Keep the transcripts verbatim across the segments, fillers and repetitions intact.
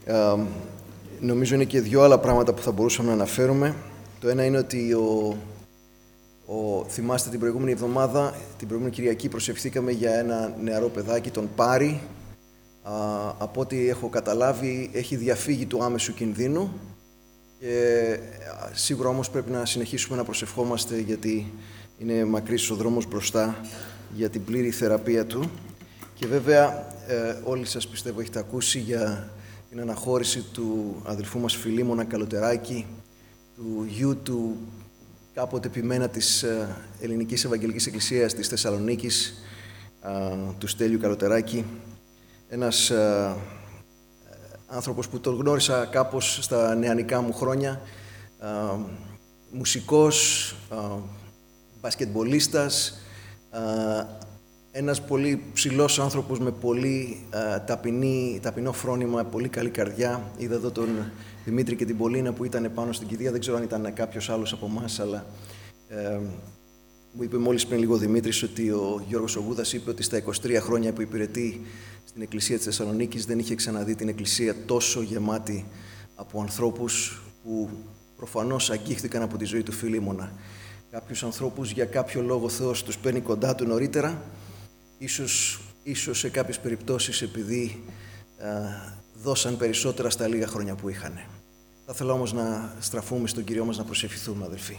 Ε, νομίζω είναι και δύο άλλα πράγματα που θα μπορούσαμε να αναφέρουμε. Το ένα είναι ότι ο, ο, θυμάστε την προηγούμενη εβδομάδα, την προηγούμενη Κυριακή, προσευχηθήκαμε για ένα νεαρό παιδάκι, τον Πάρη. Α, από ό,τι έχω καταλάβει, έχει διαφύγει του άμεσου κινδύνου. Και σίγουρα όμως πρέπει να συνεχίσουμε να προσευχόμαστε, γιατί είναι μακρύς ο δρόμος μπροστά για την πλήρη θεραπεία του. Και βέβαια ε, όλοι σας πιστεύω έχετε ακούσει για την αναχώρηση του αδελφού μας Φιλίμωνα Καλοτεράκη, του γιου του κάποτε επιμένα της ε, Ελληνικής Ευαγγελικής Εκκλησίας της Θεσσαλονίκης, ε, του Στέλιου Καλοτεράκη. Ένας ε, άνθρωπος που τον γνώρισα κάπως στα νεανικά μου χρόνια, ε, μουσικός, ε, μπασκετμπολίστας, ε, ένας πολύ ψηλός άνθρωπος με πολύ ε, ταπεινή, ταπεινό φρόνημα, πολύ καλή καρδιά. Είδα εδώ τον Δημήτρη και την Πολίνα που ήταν πάνω στην κηδεία, δεν ξέρω αν ήταν κάποιος άλλος από εμάς, αλλά ε, μου είπε μόλις πριν λίγο ο Δημήτρης ότι ο Γιώργος Ογούδας είπε ότι στα είκοσι τρία χρόνια που υπηρετεί στην Εκκλησία της Θεσσαλονίκης δεν είχε ξαναδεί την Εκκλησία τόσο γεμάτη από ανθρώπους που προφανώς αγγίχθηκαν από τη ζωή του Φιλίμωνα. Κάποιους ανθρώπους για κάποιο λόγο ο Θεός τους παίρνει κοντά του νωρίτερα, ίσως, ίσως σε κάποιες περιπτώσεις επειδή α, δώσαν περισσότερα στα λίγα χρόνια που είχαν. Θα ήθελα όμως να στραφούμε στον Κύριό μας, να προσευχηθούμε, αδελφοί.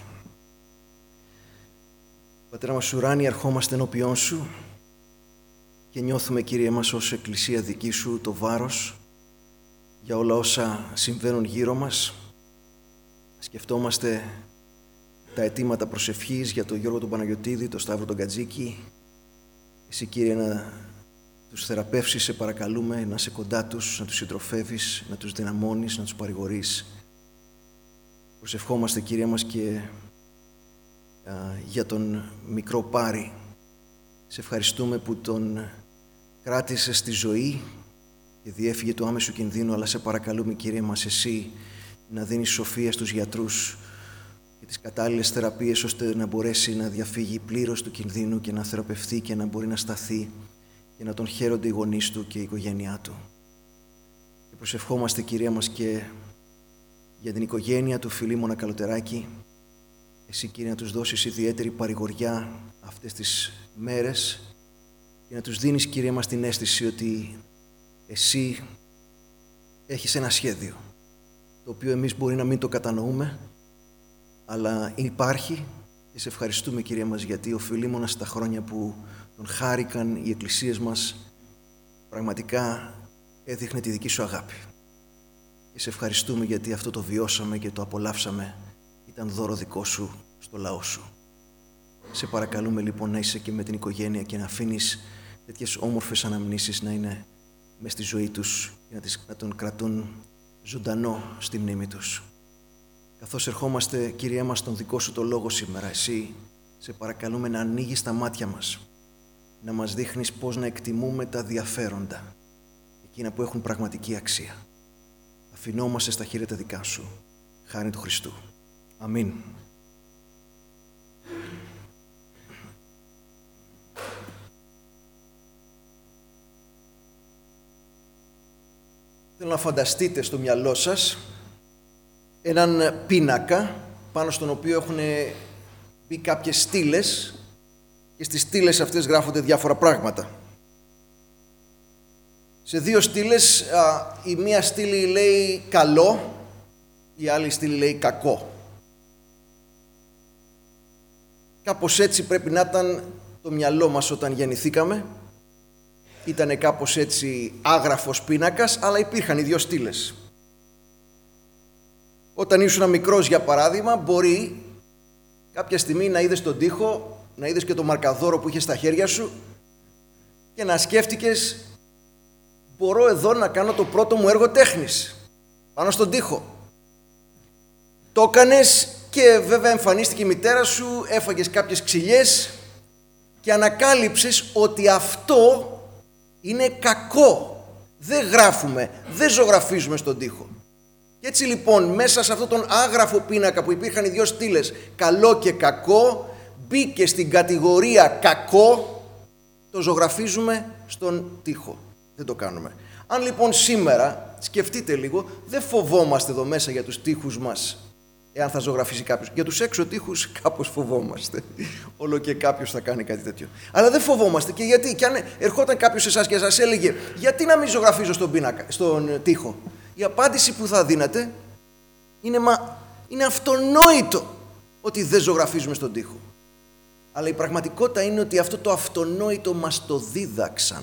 Πατέρα μας ουράνιε, ερχόμαστε ενώπιόν Σου και νιώθουμε, Κύριε μας, ως Εκκλησία δική Σου το βάρος για όλα όσα συμβαίνουν γύρω μας. Σκεφτόμαστε τα αιτήματα προσευχής για τον Γιώργο τον Παναγιωτίδη, τον Σταύρο τον Κατζίκη. Εσύ, Κύριε, να τους θεραπεύσεις, σε παρακαλούμε, να είσαι κοντά τους, να τους συντροφεύεις, να τους δυναμώνεις, να τους παρηγορείς. Προσευχόμαστε, Κύριε μας, και α, για τον μικρό Πάρη. Σε ευχαριστούμε που τον κράτησες στη ζωή και διέφυγε του άμεσου κινδύνου, αλλά σε παρακαλούμε, Κύριε μας, εσύ να δίνεις σοφία στους γιατρούς και τις κατάλληλες θεραπείες, ώστε να μπορέσει να διαφύγει πλήρως του κινδύνου και να θεραπευθεί και να μπορεί να σταθεί και να τον χαίρονται οι γονείς του και η οικογένειά του. Και προσευχόμαστε, Κυρία μας, και για την οικογένεια του Φιλίμωνα Καλοτεράκη. Εσύ, Κύριε, να τους δώσεις ιδιαίτερη παρηγοριά αυτές τις μέρες και να τους δίνεις, Κύριε μας, την αίσθηση ότι εσύ έχεις ένα σχέδιο, το οποίο εμείς μπορεί να μην το κατανοούμε, αλλά υπάρχει, και σε ευχαριστούμε, Κύριε μας, γιατί ο Φιλίμωνας στα χρόνια που τον χάρηκαν οι εκκλησίες μας πραγματικά έδειχνε τη δική σου αγάπη. Και σε ευχαριστούμε γιατί αυτό το βιώσαμε και το απολαύσαμε, ήταν δώρο δικό σου στο λαό σου. Σε παρακαλούμε λοιπόν να είσαι και με την οικογένεια και να αφήνεις τέτοιες όμορφες αναμνήσεις να είναι μες στη ζωή τους και να, τις, να τον κρατούν ζωντανό στη μνήμη τους. Καθώς ερχόμαστε, Κύριε μας, τον δικό σου το λόγο σήμερα, εσύ σε παρακαλούμε να ανοίγεις τα μάτια μας, να μας δείχνεις πώς να εκτιμούμε τα ενδιαφέροντα, εκείνα που έχουν πραγματική αξία. Αφινόμαστε στα χέρια τα δικά σου, χάρη του Χριστού. Αμήν. Θέλω να φανταστείτε στο μυαλό σας έναν πίνακα πάνω στον οποίο έχουν μπει κάποιες στήλες και στις στήλες αυτές γράφονται διάφορα πράγματα. Σε δύο στήλες, α, η μία στήλη λέει καλό, η άλλη στήλη λέει κακό. Κάπως έτσι πρέπει να ήταν το μυαλό μας όταν γεννηθήκαμε. Ήτανε κάπως έτσι άγραφος πίνακας, αλλά υπήρχαν οι δύο στήλες. Όταν ήσουν μικρός, για παράδειγμα, μπορεί κάποια στιγμή να είδες τον τοίχο, να είδες και το μαρκαδόρο που είχες στα χέρια σου και να σκέφτηκες, μπορώ εδώ να κάνω το πρώτο μου έργο τέχνης πάνω στον τοίχο. Το έκανες και βέβαια εμφανίστηκε η μητέρα σου, έφαγες κάποιες ξυλιές και ανακάλυψες ότι αυτό είναι κακό. Δεν γράφουμε, δεν ζωγραφίζουμε στον τοίχο. Και έτσι λοιπόν μέσα σε αυτόν τον άγραφο πίνακα που υπήρχαν οι δύο στήλες, καλό και κακό, μπήκε στην κατηγορία κακό, το ζωγραφίζουμε στον τοίχο. Δεν το κάνουμε. Αν λοιπόν σήμερα σκεφτείτε λίγο, δεν φοβόμαστε εδώ μέσα για τους τοίχους μας, εάν θα ζωγραφίσει κάποιος. Για τους έξω τοίχους κάπως φοβόμαστε. Όλο και κάποιος θα κάνει κάτι τέτοιο. Αλλά δεν φοβόμαστε. Και γιατί, και αν ερχόταν κάποιος σε εσάς και σας έλεγε, γιατί να μην ζωγραφίζω στον πίνακα, στον τοίχο, η απάντηση που θα δίνατε είναι, μα, είναι αυτονόητο ότι δεν ζωγραφίζουμε στον τοίχο. Αλλά η πραγματικότητα είναι ότι αυτό το αυτονόητο μας το δίδαξαν.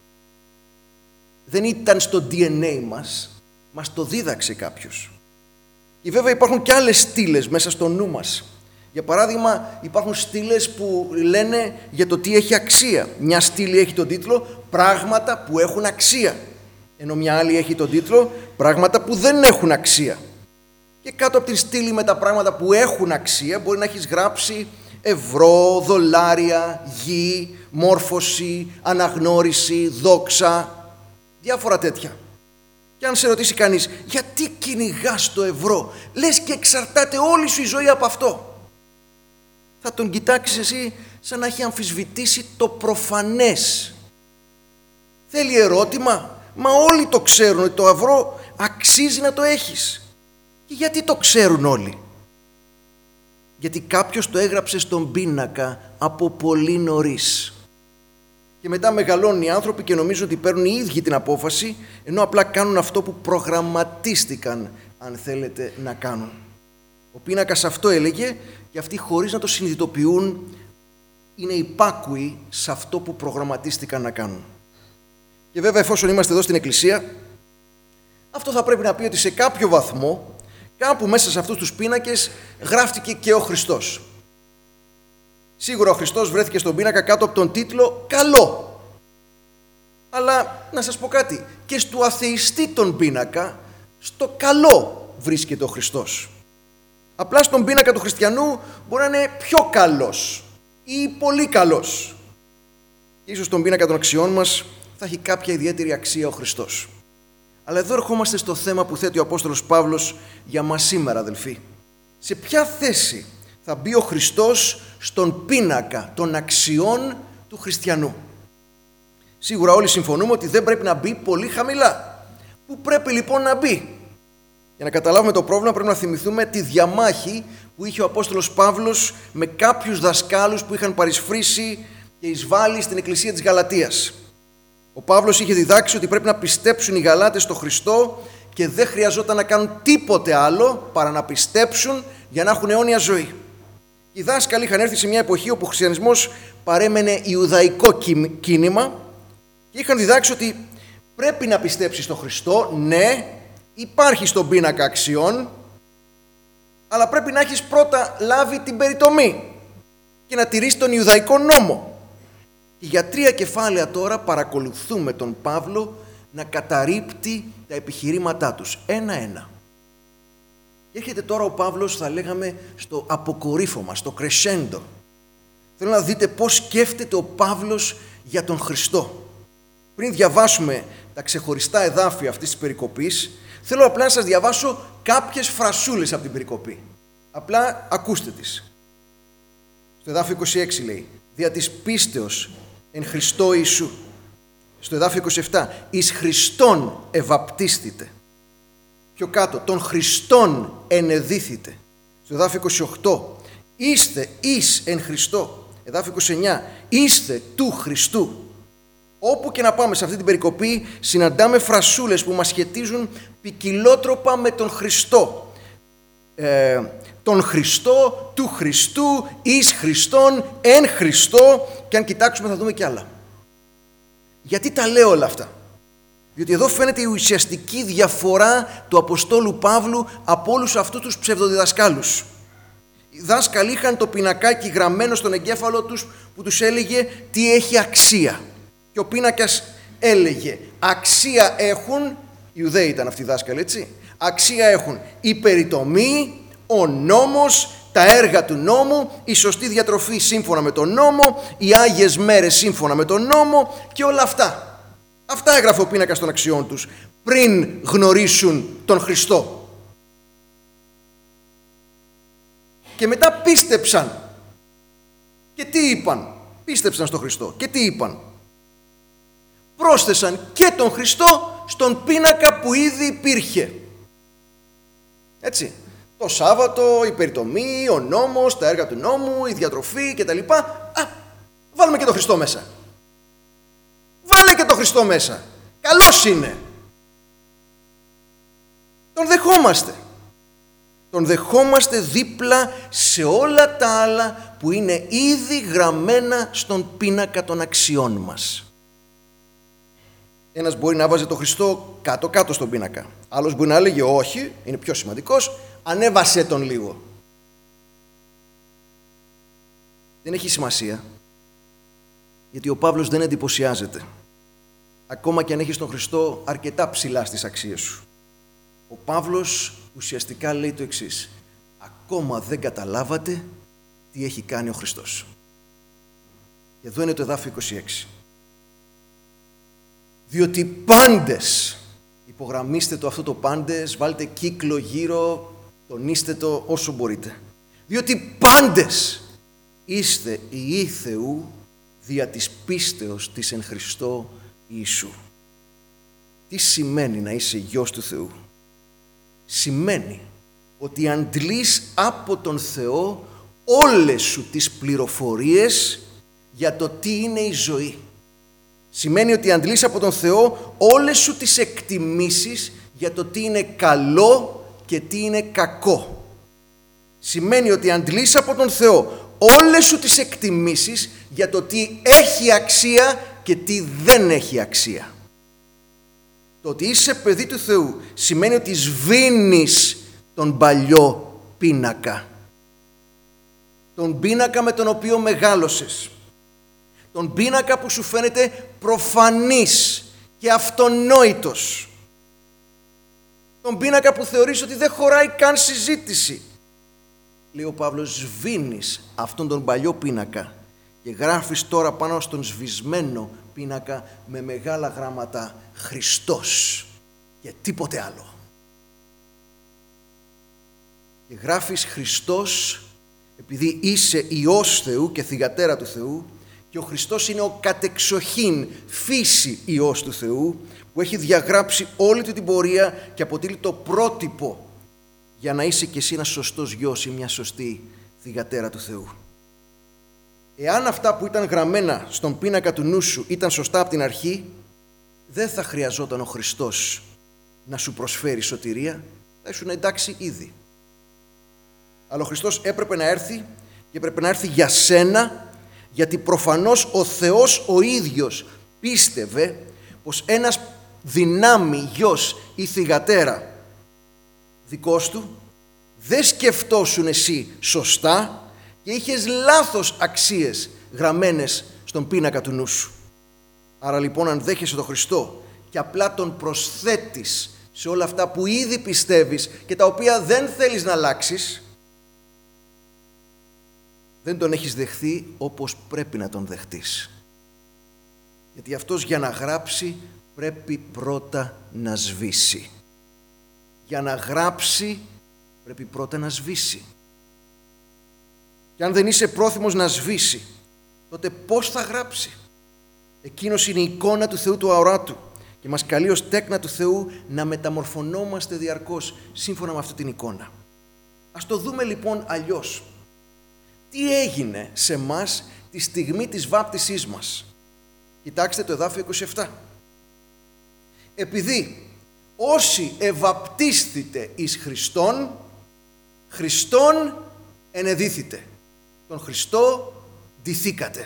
Δεν ήταν στο ντι εν έι μας, μας το δίδαξε κάποιος. Και βέβαια υπάρχουν και άλλες στήλες μέσα στο νου μας. Για παράδειγμα, υπάρχουν στήλες που λένε για το τι έχει αξία. Μια στήλη έχει τον τίτλο «Πράγματα που έχουν αξία», ενώ μια άλλη έχει τον τίτλο «Πράγματα που δεν έχουν αξία». Και κάτω από την στήλη με τα πράγματα που έχουν αξία μπορεί να έχεις γράψει ευρώ, δολάρια, γη, μόρφωση, αναγνώριση, δόξα, διάφορα τέτοια. Και αν σε ρωτήσει κανείς, γιατί κυνηγάς το ευρώ, λες και εξαρτάται όλη σου η ζωή από αυτό, θα τον κοιτάξεις εσύ σαν να έχει αμφισβητήσει το προφανές. Θέλει ερώτημα, μα όλοι το ξέρουν ότι το ευρώ αξίζει να το έχεις. Και γιατί το ξέρουν όλοι? Γιατί κάποιος το έγραψε στον πίνακα από πολύ νωρίς. Και μετά μεγαλώνουν οι άνθρωποι και νομίζουν ότι παίρνουν οι ίδιοι την απόφαση, ενώ απλά κάνουν αυτό που προγραμματίστηκαν, αν θέλετε, να κάνουν. Ο πίνακας αυτό έλεγε, και αυτοί χωρίς να το συνειδητοποιούν είναι υπάκουοι σε αυτό που προγραμματίστηκαν να κάνουν. Και βέβαια, εφόσον είμαστε εδώ στην Εκκλησία, αυτό θα πρέπει να πει ότι σε κάποιο βαθμό, κάπου μέσα σε αυτούς τους πίνακες γράφτηκε και ο Χριστός. Σίγουρα ο Χριστός βρέθηκε στον πίνακα κάτω από τον τίτλο «Καλό». Αλλά να σας πω κάτι, και στο αθειστή τον πίνακα, στο καλό βρίσκεται ο Χριστός. Απλά στον πίνακα του χριστιανού μπορεί να είναι πιο καλός ή πολύ καλός. Ίσως στον πίνακα των αξιών μας θα έχει κάποια ιδιαίτερη αξία ο Χριστός. Αλλά εδώ ερχόμαστε στο θέμα που θέτει ο Απόστολος Παύλος για μας σήμερα, αδελφοί. Σε ποια θέση θα μπει ο Χριστός στον πίνακα των αξιών του χριστιανού? Σίγουρα όλοι συμφωνούμε ότι δεν πρέπει να μπει πολύ χαμηλά. Πού πρέπει λοιπόν να μπει? Για να καταλάβουμε το πρόβλημα πρέπει να θυμηθούμε τη διαμάχη που είχε ο Απόστολος Παύλος με κάποιους δασκάλους που είχαν παρισφρήσει και εισβάλει στην εκκλησία της Γαλατίας. Ο Παύλος είχε διδάξει ότι πρέπει να πιστέψουν οι Γαλάτες στο Χριστό και δεν χρειαζόταν να κάνουν τίποτε άλλο παρά να πιστέψουν για να έχουν αιώνια ζωή. Οι δάσκαλοι είχαν έρθει σε μια εποχή όπου ο χριστιανισμός παρέμενε ιουδαϊκό κίνημα και είχαν διδάξει ότι πρέπει να πιστέψεις στο Χριστό, ναι, υπάρχει στον πίνακα αξιών, αλλά πρέπει να έχεις πρώτα λάβει την περιτομή και να τηρείς τον Ιουδαϊκό νόμο. Και για τρία κεφάλαια τώρα παρακολουθούμε τον Παύλο να καταρρίπτει τα επιχειρήματά τους, ένα-ένα. Και έρχεται τώρα ο Παύλος, θα λέγαμε, στο αποκορύφωμα, στο κρεσέντο. Θέλω να δείτε πώς σκέφτεται ο Παύλος για τον Χριστό. Πριν διαβάσουμε τα ξεχωριστά εδάφια αυτής της περικοπής, θέλω απλά να σας διαβάσω κάποιες φρασούλες από την περικοπή. Απλά ακούστε τις. Στο εδάφιο είκοσι έξι λέει, δια της πίστεως εν Χριστώ Ιησού. Στο εδάφιο είκοσι επτά, εις Χριστόν ευαπτίστητε. Πιο κάτω, τον Χριστόν ενεδίθητε. Στο εδάφιο είκοσι οκτώ, είστε εις εν Χριστώ. Εδάφιο είκοσι εννιά, είστε του Χριστού. Όπου και να πάμε σε αυτή την περικοπή, συναντάμε φρασούλες που μας σχετίζουν ποικιλότροπα με τον Χριστό. Ε, τον Χριστό, του Χριστού, εις Χριστόν, εν Χριστώ, και αν κοιτάξουμε θα δούμε κι άλλα. Γιατί τα λέω όλα αυτά? Διότι εδώ φαίνεται η ουσιαστική διαφορά του Αποστόλου Παύλου από όλους αυτούς τους ψευδοδιδασκάλους. Οι δάσκαλοι είχαν το πινακάκι γραμμένο στον εγκέφαλο τους που τους έλεγε τι έχει αξία. Και ο πίνακας έλεγε αξία έχουν, οι Ιουδαίοι ήταν αυτοί οι δάσκαλοι, έτσι, αξία έχουν η περιτομή, ο νόμος, τα έργα του νόμου, η σωστή διατροφή σύμφωνα με τον νόμο, οι άγιες μέρες σύμφωνα με τον νόμο και όλα αυτά. Αυτά έγραφε ο πίνακας των αξιών τους πριν γνωρίσουν τον Χριστό. Και μετά πίστεψαν. Και τι είπαν? Πίστεψαν στον Χριστό. Και τι είπαν? Πρόσθεσαν και τον Χριστό στον πίνακα που ήδη υπήρχε. Έτσι. Το Σάββατο, η περιτομή, ο νόμος, τα έργα του νόμου, η διατροφή κτλ. Α, βάλουμε και τον Χριστό μέσα. Βάλε και τον Χριστό μέσα. Καλός είναι. Τον δεχόμαστε. Τον δεχόμαστε δίπλα σε όλα τα άλλα που είναι ήδη γραμμένα στον πίνακα των αξιών μας. Ένας μπορεί να βάζει τον Χριστό κάτω-κάτω στον πίνακα. Άλλος μπορεί να έλεγε όχι, είναι πιο σημαντικός, ανέβασε τον λίγο. Δεν έχει σημασία, γιατί ο Παύλος δεν εντυπωσιάζεται. Ακόμα και αν έχεις τον Χριστό αρκετά ψηλά στις αξίες σου. Ο Παύλος ουσιαστικά λέει το εξής: ακόμα δεν καταλάβατε τι έχει κάνει ο Χριστός. Εδώ είναι το εδάφιο είκοσι έξι. Διότι πάντες, υπογραμμίστε το αυτό το πάντες, βάλτε κύκλο γύρω, τονίστε το όσο μπορείτε. Διότι πάντες είστε ιοί Θεού δια της πίστεως της εν Χριστώ Ιησού. Τι σημαίνει να είσαι γιος του Θεού? Σημαίνει ότι αντλείς από τον Θεό όλες σου τις πληροφορίες για το τι είναι η ζωή. Σημαίνει ότι αντλείς από τον Θεό όλες σου τις εκτιμήσεις για το τι είναι καλό και τι είναι κακό. Σημαίνει ότι αντλείς από τον Θεό όλες σου τις εκτιμήσεις για το τι έχει αξία και τι δεν έχει αξία. Το ότι είσαι παιδί του Θεού σημαίνει ότι σβήνεις τον παλιό πίνακα. Τον πίνακα με τον οποίο μεγάλωσες. Τον πίνακα που σου φαίνεται προφανής και αυτονόητος. Τον πίνακα που θεωρείς ότι δεν χωράει καν συζήτηση. Λέει ο Παύλος, σβήνεις αυτόν τον παλιό πίνακα και γράφεις τώρα πάνω στον σβησμένο πίνακα με μεγάλα γράμματα Χριστός και τίποτε άλλο. Και γράφεις Χριστός επειδή είσαι Υιός Θεού και θυγατέρα του Θεού, και ο Χριστός είναι ο κατεξοχήν φύση Υιός του Θεού που έχει διαγράψει όλη του την πορεία και αποτελεί το πρότυπο για να είσαι κι εσύ ένας σωστός γιος ή μια σωστή θυγατέρα του Θεού. Εάν αυτά που ήταν γραμμένα στον πίνακα του νου σου ήταν σωστά από την αρχή, δεν θα χρειαζόταν ο Χριστός να σου προσφέρει σωτηρία, θα ήσουν εντάξει ήδη. Αλλά ο Χριστός έπρεπε να έρθει και έπρεπε να έρθει για σένα, γιατί προφανώς ο Θεός ο ίδιος πίστευε πως ένας δυνάμει γιος ή θυγατέρα δικός του δεν σκεφτόσουν εσύ σωστά και είχες λάθος αξίες γραμμένες στον πίνακα του νου σου. Άρα λοιπόν, αν δέχεσαι τον Χριστό και απλά τον προσθέτεις σε όλα αυτά που ήδη πιστεύεις και τα οποία δεν θέλεις να αλλάξεις, δεν τον έχεις δεχθεί όπως πρέπει να τον δεχτείς. Γιατί αυτός για να γράψει πρέπει πρώτα να σβήσει. Για να γράψει πρέπει πρώτα να σβήσει. Και αν δεν είσαι πρόθυμος να σβήσει, τότε πώς θα γράψει? Εκείνος είναι η εικόνα του Θεού του αοράτου και μας καλεί ως τέκνα του Θεού να μεταμορφωνόμαστε διαρκώς σύμφωνα με αυτή την εικόνα. Ας το δούμε λοιπόν αλλιώς. Τι έγινε σε μας τη στιγμή της βάπτισής μας? Κοιτάξτε το εδάφιο είκοσι επτά. Επειδή όσοι ευαπτίστητε εις Χριστόν, Χριστόν ενεδίθητε. Τον Χριστό ντυθήκατε.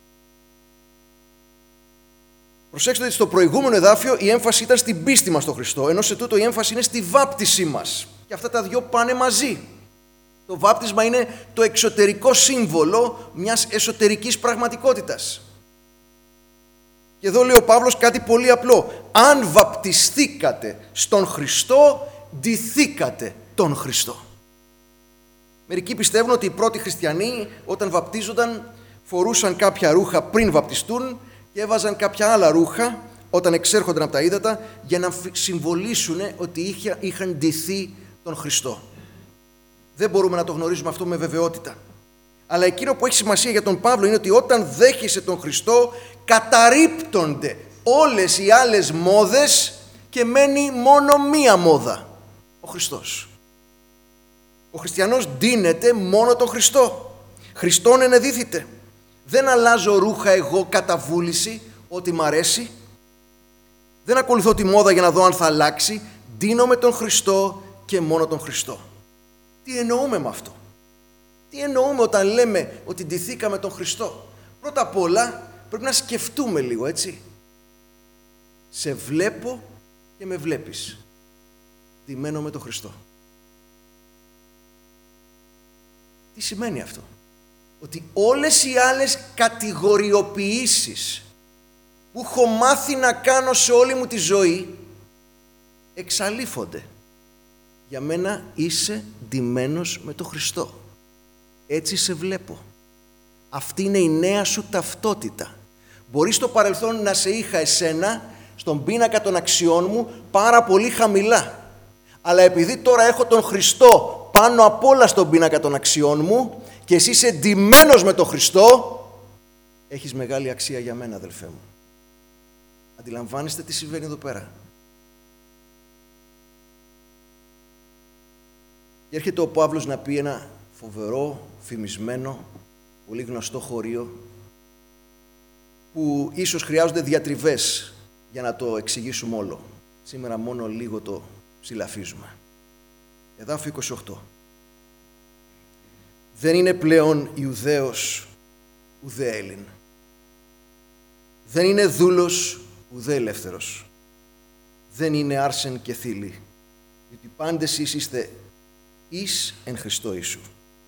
Προσέξτε ότι στο προηγούμενο εδάφιο η έμφαση ήταν στην πίστη μας στον Χριστό, ενώ σε τούτο η έμφαση είναι στη βάπτισή μας. Και αυτά τα δυο πάνε μαζί. Το βάπτισμα είναι το εξωτερικό σύμβολο μιας εσωτερικής πραγματικότητας. Και εδώ λέει ο Παύλος κάτι πολύ απλό. Αν βαπτιστήκατε στον Χριστό, ντυθήκατε τον Χριστό. Μερικοί πιστεύουν ότι οι πρώτοι χριστιανοί όταν βαπτίζονταν φορούσαν κάποια ρούχα πριν βαπτιστούν και έβαζαν κάποια άλλα ρούχα όταν εξέρχονταν από τα ύδατα για να συμβολήσουν ότι είχαν ντυθεί τον Χριστό. Δεν μπορούμε να το γνωρίζουμε αυτό με βεβαιότητα. Αλλά εκείνο που έχει σημασία για τον Παύλο είναι ότι όταν δέχεσαι τον Χριστό, καταρρίπτονται όλες οι άλλες μόδες και μένει μόνο μία μόδα, ο Χριστός. Ο χριστιανός ντύνεται μόνο τον Χριστό. Χριστόν ενεδίθητε. Δεν αλλάζω ρούχα εγώ κατά βούληση, ό,τι μ' αρέσει. Δεν ακολουθώ τη μόδα για να δω αν θα αλλάξει. Ντύνομαι τον Χριστό και μόνο τον Χριστό. Τι εννοούμε με αυτό? Τι εννοούμε όταν λέμε ότι ντυθήκαμε τον Χριστό? Πρώτα απ' όλα πρέπει να σκεφτούμε λίγο, έτσι. Σε βλέπω και με βλέπεις. Ντυμένο με τον Χριστό. Τι σημαίνει αυτό? Ότι όλες οι άλλες κατηγοριοποιήσεις που έχω μάθει να κάνω σε όλη μου τη ζωή εξαλείφονται. Για μένα είσαι ντυμένος με τον Χριστό. Έτσι σε βλέπω. Αυτή είναι η νέα σου ταυτότητα. Μπορεί στο παρελθόν να σε είχα εσένα στον πίνακα των αξιών μου πάρα πολύ χαμηλά. Αλλά επειδή τώρα έχω τον Χριστό πάνω απ' όλα στον πίνακα των αξιών μου και εσύ είσαι ντυμένος με τον Χριστό, έχεις μεγάλη αξία για μένα, αδελφέ μου. Αντιλαμβάνεστε τι συμβαίνει εδώ πέρα? Και έρχεται ο Παύλος να πει ένα φοβερό, φημισμένο, πολύ γνωστό χωρίο που ίσως χρειάζονται διατριβές για να το εξηγήσουμε όλο. Σήμερα μόνο λίγο το ψηλαφίζουμε. Εδάφιο είκοσι οκτώ. Δεν είναι πλέον Ιουδαίος ουδέ Έλλην. Δεν είναι δούλος ουδέ ελεύθερος. Δεν είναι άρσεν και θήλη. Γιατί πάντες εσείς είστε εις εν Χριστώ Ιησού.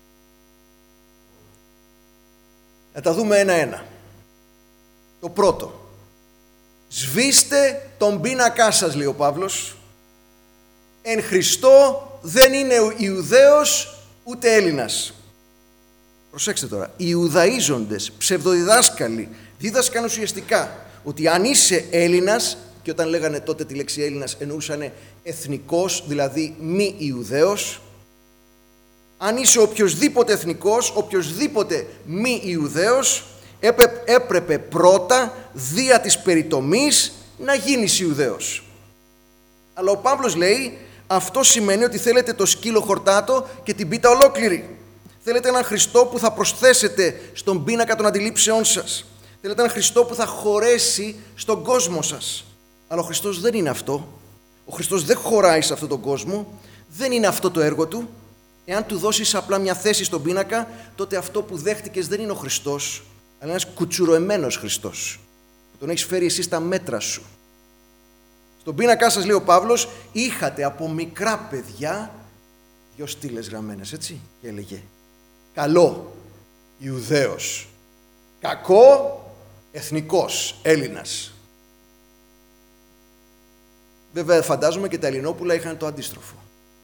Να τα δούμε ένα-ένα. Το πρώτο. Σβήστε τον πίνακά σας, λέει ο Παύλος. Εν Χριστώ δεν είναι Ιουδαίος ούτε Έλληνας. Προσέξτε τώρα. Οι Ιουδαΐζοντες, ψευδοδιδάσκαλοι, δίδασκαν ουσιαστικά ότι αν είσαι Έλληνας, και όταν λέγανε τότε τη λέξη Έλληνας εννοούσανε εθνικός, δηλαδή μη Ιουδαίος. Αν είσαι οποιοσδήποτε εθνικός, οποιοσδήποτε μη Ιουδαίος, έπρεπε πρώτα δια της περιτομής να γίνεις Ιουδαίος. Αλλά ο Παύλος λέει, αυτό σημαίνει ότι θέλετε το σκύλο χορτάτο και την πίτα ολόκληρη. Θέλετε έναν Χριστό που θα προσθέσετε στον πίνακα των αντιλήψεών σας. Θέλετε έναν Χριστό που θα χωρέσει στον κόσμο σας. Αλλά ο Χριστός δεν είναι αυτό. Ο Χριστός δεν χωράει σε αυτόν τον κόσμο. Δεν είναι αυτό το έργο του. Εάν του δώσεις απλά μια θέση στον πίνακα, τότε αυτό που δέχτηκες δεν είναι ο Χριστός, αλλά ένας κουτσουροεμένος Χριστός. Τον έχεις φέρει εσύ στα μέτρα σου. Στον πίνακά σας, λέει ο Παύλος, είχατε από μικρά παιδιά δυο στήλες γραμμένες, έτσι, και έλεγε καλό, Ιουδαίος, κακό, εθνικός, Έλληνας. Βέβαια φαντάζομαι και τα Ελληνόπουλα είχαν το αντίστροφο.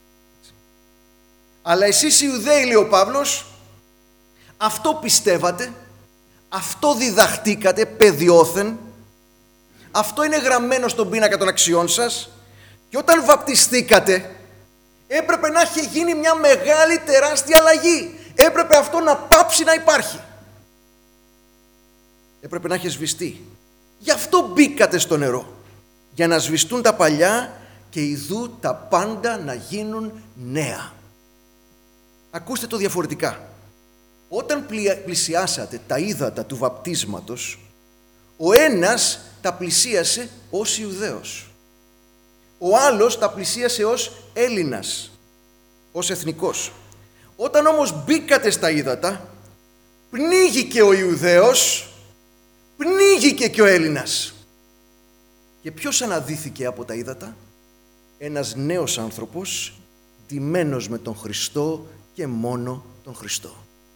Αλλά εσείς οι Ιουδαίοι, λέει ο Παύλος, αυτό πιστεύατε, αυτό διδαχτήκατε παιδιόθεν, αυτό είναι γραμμένο στον πίνακα των αξιών σας, και όταν βαπτιστήκατε έπρεπε να έχει γίνει μια μεγάλη τεράστια αλλαγή. Έπρεπε αυτό να πάψει να υπάρχει. Έπρεπε να έχει σβηστεί. Γι' αυτό μπήκατε στο νερό, για να σβηστούν τα παλιά και ιδού τα πάντα να γίνουν νέα. Ακούστε το διαφορετικά. Όταν πλησιάσατε τα ύδατα του βαπτίσματος, ο ένας τα πλησίασε ως Ιουδαίος. Ο άλλος τα πλησίασε ως Έλληνας, ως εθνικός. Όταν όμως μπήκατε στα ύδατα, πνίγηκε ο Ιουδαίος, πνίγηκε και ο Έλληνας. Και ποιος αναδύθηκε από τα ύδατα? Ένας νέος άνθρωπος, ντυμένος με τον Χριστό και μόνο τον Χριστό.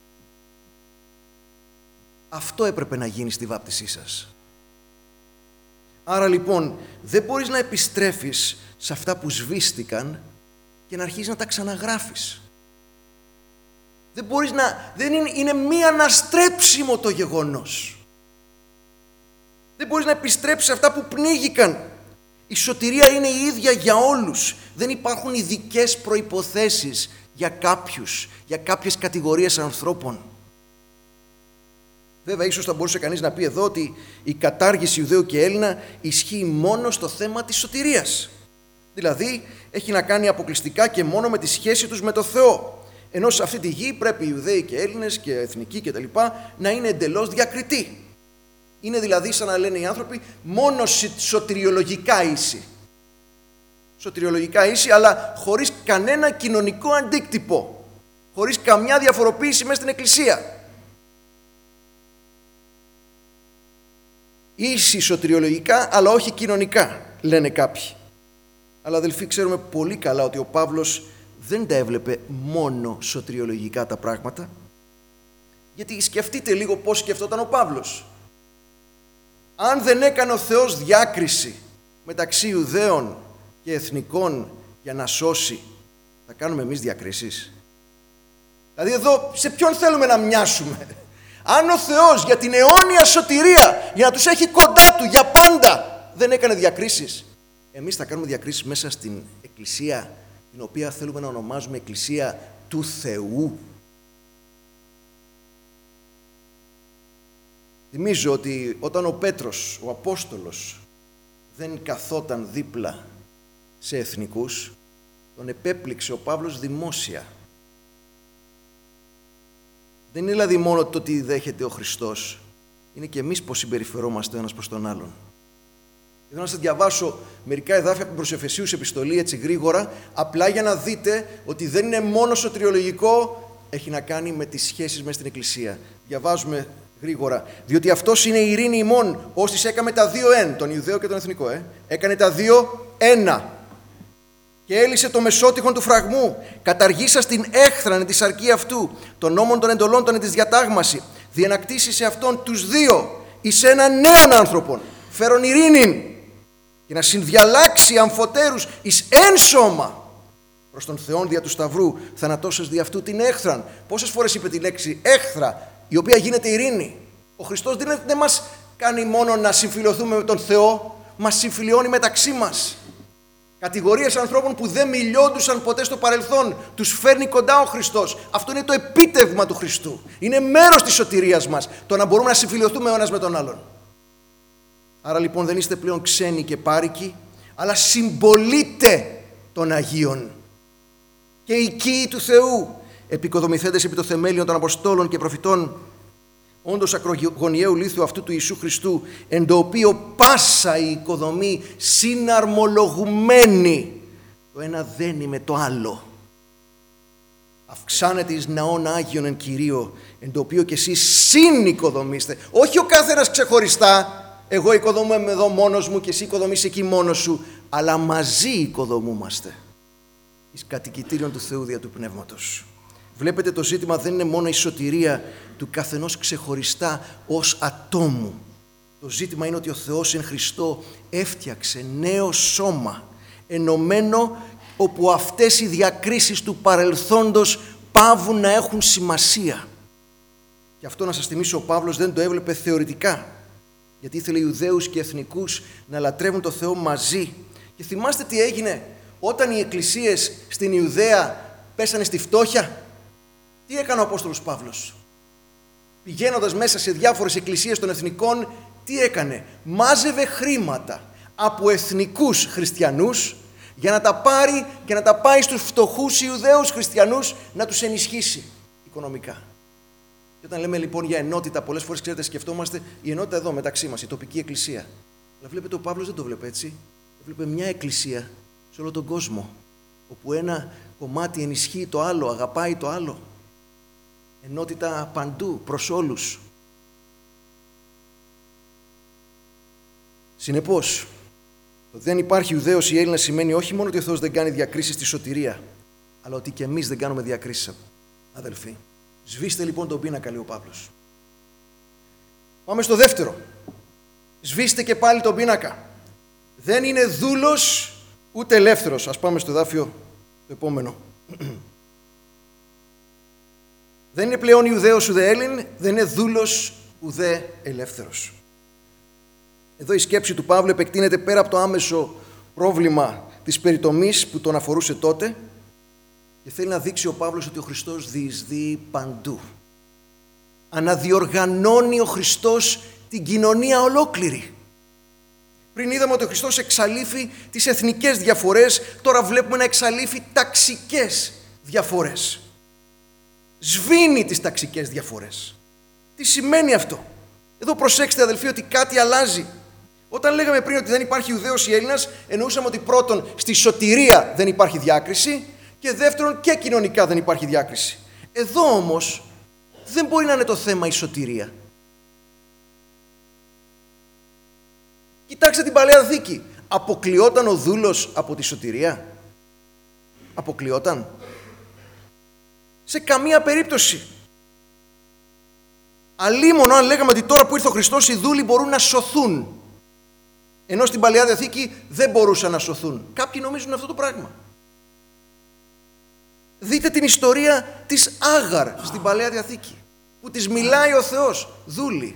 Αυτό έπρεπε να γίνει στη βάπτισή σας. Άρα λοιπόν δεν μπορείς να επιστρέφεις σε αυτά που σβήστηκαν και να αρχίσεις να τα ξαναγράφεις. Δεν μπορείς να... Δεν είναι, είναι μη αναστρέψιμο το γεγονός. Δεν μπορείς να επιστρέψεις σε αυτά που πνίγηκαν. Η σωτηρία είναι η ίδια για όλους. Δεν υπάρχουν ειδικές προϋποθέσεις για κάποιους, για κάποιες κατηγορίες ανθρώπων. Βέβαια, ίσως θα μπορούσε κανείς να πει εδώ ότι η κατάργηση Ιουδαίου και Έλληνα ισχύει μόνο στο θέμα της σωτηρίας. Δηλαδή, έχει να κάνει αποκλειστικά και μόνο με τη σχέση τους με το Θεό. Ενώ σε αυτή τη γη πρέπει οι Ιουδαίοι και Έλληνες και εθνικοί κτλ. Να είναι εντελώς διακριτοί. Είναι δηλαδή σαν να λένε οι άνθρωποι μόνο σωτηριολογικά ίσοι. Σωτηριολογικά ίσοι, αλλά χωρίς κανένα κοινωνικό αντίκτυπο. Χωρίς καμιά διαφοροποίηση μέσα στην Εκκλησία. Ίσοι σωτηριολογικά, αλλά όχι κοινωνικά, λένε κάποιοι. Αλλά αδελφοί, ξέρουμε πολύ καλά ότι ο Παύλος δεν τα έβλεπε μόνο σωτηριολογικά τα πράγματα. Γιατί σκεφτείτε λίγο πώς σκεφτόταν ο Παύλος. Αν δεν έκανε ο Θεός διάκριση μεταξύ Ιουδαίων και εθνικών για να σώσει, θα κάνουμε εμείς διακρίσεις? Δηλαδή εδώ σε ποιον θέλουμε να μοιάσουμε? Αν ο Θεός για την αιώνια σωτηρία, για να τους έχει κοντά Του για πάντα, δεν έκανε διακρίσεις, εμείς θα κάνουμε διακρίσεις μέσα στην Εκκλησία, την οποία θέλουμε να ονομάζουμε Εκκλησία του Θεού? Θυμίζω ότι όταν ο Πέτρος, ο Απόστολος, δεν καθόταν δίπλα σε εθνικούς, τον επέπληξε ο Παύλος δημόσια. Δεν είναι δηλαδή μόνο το τι δέχεται ο Χριστός, είναι και εμείς πώς συμπεριφερόμαστε ο ένας προς τον άλλον. Θέλω να σας διαβάσω μερικά εδάφια από την προς Εφεσίους επιστολή, έτσι γρήγορα, απλά για να δείτε ότι δεν είναι μόνο σωτηριολογικό, έχει να κάνει με τις σχέσεις μέσα στην Εκκλησία. Διαβάζουμε γρήγορα. Διότι αυτός είναι η ειρήνη ημών, ώστις έκαμε τα δύο εν, τον Ιουδαίο και τον Εθνικό. Ε. Έκανε τα δύο ένα. Και έλυσε το μεσότυχον του φραγμού, καταργήσας την έχθραν τη σαρκή αυτού, των νόμων των εντολών των εν της διατάγμαση, διενακτήσει σε αυτόν τους δύο, εις έναν νέον άνθρωπον, φέρον ειρήνην, και να συνδιαλλάξει αμφωτέρους εις εν σώμα, προς τον Θεόν δια του Σταυρού, θανατώσας δι' αυτού την έχθραν. Πόσες φορές είπε τη λέξη έχθρα, η οποία γίνεται ειρήνη? Ο Χριστός δεν, δεν μας κάνει μόνο να συμφιλιωθούμε με τον Θεό, μας συμφιλιώνει μεταξύ μας. Κατηγορίες ανθρώπων που δεν μιλιόντουσαν ποτέ στο παρελθόν, τους φέρνει κοντά ο Χριστός. Αυτό είναι το επίτευγμα του Χριστού. Είναι μέρος της σωτηρίας μας, το να μπορούμε να συμφιλιωθούμε ο ένας με τον άλλον. Άρα λοιπόν δεν είστε πλέον ξένοι και πάρικοι, αλλά συμπολίτε των Αγίων και οικοί του Θεού, επικοδομηθέντες επί το θεμέλιο των Αποστόλων και Προφητών, όντως ακρογωνιαίου λίθου αυτού του Ιησού Χριστού, εν το οποίο πάσα η οικοδομή συναρμολογουμένη, το ένα δένει με το άλλο, αυξάνεται εις ναών Άγιον εν Κυρίω, εν το οποίο και εσείς συνοικοδομήστε. Όχι ο κάθε ένας ξεχωριστά, εγώ οικοδομούμαι εδώ μόνος μου και εσύ οικοδομείς εκεί μόνος σου, αλλά μαζί οικοδομούμαστε εις κατοικητήριον του Θεού δια του Πνεύματος. Βλέπετε, το ζήτημα δεν είναι μόνο η σωτηρία του καθενός ξεχωριστά ως ατόμου. Το ζήτημα είναι ότι ο Θεός εν Χριστώ έφτιαξε νέο σώμα, ενωμένο, όπου αυτές οι διακρίσεις του παρελθόντος παύουν να έχουν σημασία. Και αυτό, να σας θυμίσω, ο Παύλος δεν το έβλεπε θεωρητικά, γιατί ήθελε Ιουδαίους και εθνικούς να λατρεύουν το Θεό μαζί. Και θυμάστε τι έγινε όταν οι εκκλησίες στην Ιουδαία πέσανε στη φτώχεια? Τι έκανε ο Απόστολος Παύλος? Πηγαίνοντας μέσα σε διάφορες εκκλησίες των εθνικών, τι έκανε? Μάζευε χρήματα από εθνικούς χριστιανούς για να τα πάρει και να τα πάει στους φτωχούς Ιουδαίους χριστιανούς να τους ενισχύσει οικονομικά. Και όταν λέμε λοιπόν για ενότητα, πολλές φορές, ξέρετε, σκεφτόμαστε η ενότητα εδώ μεταξύ μας, η τοπική εκκλησία. Αλλά βλέπετε, ο Παύλος δεν το βλέπει έτσι. Βλέπει μια εκκλησία σε όλο τον κόσμο, όπου ένα κομμάτι ενισχύει το άλλο, αγαπάει το άλλο. Ενότητα παντού, προς όλους. Συνεπώς, το ότι δεν υπάρχει Ιουδαίος ή Έλληνας σημαίνει όχι μόνο ότι ο Θεός δεν κάνει διακρίσεις στη σωτηρία, αλλά ότι και εμείς δεν κάνουμε διακρίσεις, αδελφοί. Σβήστε λοιπόν τον πίνακα, λέει ο Παύλος. Πάμε στο δεύτερο. Σβήστε και πάλι τον πίνακα. Δεν είναι δούλος ούτε ελεύθερος. Ας πάμε στο εδάφιο το επόμενο. Δεν είναι πλέον Ιουδαίος ουδέ Έλλην, δεν είναι δούλος ουδέ ελεύθερος. Εδώ η σκέψη του Παύλου επεκτείνεται πέρα από το άμεσο πρόβλημα της περιτομής που τον αφορούσε τότε και θέλει να δείξει ο Παύλος ότι ο Χριστός διεισδύει παντού. Αναδιοργανώνει ο Χριστός την κοινωνία ολόκληρη. Πριν είδαμε ότι ο Χριστός εξαλείφει τις εθνικές διαφορές, τώρα βλέπουμε να εξαλείφει ταξικές διαφορές. Σβήνει τις ταξικές διαφορές. Τι σημαίνει αυτό? Εδώ προσέξτε αδελφοί ότι κάτι αλλάζει. Όταν λέγαμε πριν ότι δεν υπάρχει Ιουδαίος ή Έλληνας, εννοούσαμε ότι πρώτον στη σωτηρία δεν υπάρχει διάκριση και δεύτερον και κοινωνικά δεν υπάρχει διάκριση. Εδώ όμως δεν μπορεί να είναι το θέμα η σωτηρία. Κοιτάξτε την Παλαιά Διαθήκη. Αποκλειόταν ο δούλος από τη σωτηρία? Αποκλειόταν? Σε καμία περίπτωση. Αλίμονο αν λέγαμε ότι τώρα που ήρθε ο Χριστός οι δούλοι μπορούν να σωθούν, ενώ στην Παλαιά Διαθήκη δεν μπορούσαν να σωθούν. Κάποιοι νομίζουν αυτό το πράγμα. Δείτε την ιστορία της Άγαρ στην Παλαιά Διαθήκη, που της μιλάει ο Θεός, δούλοι.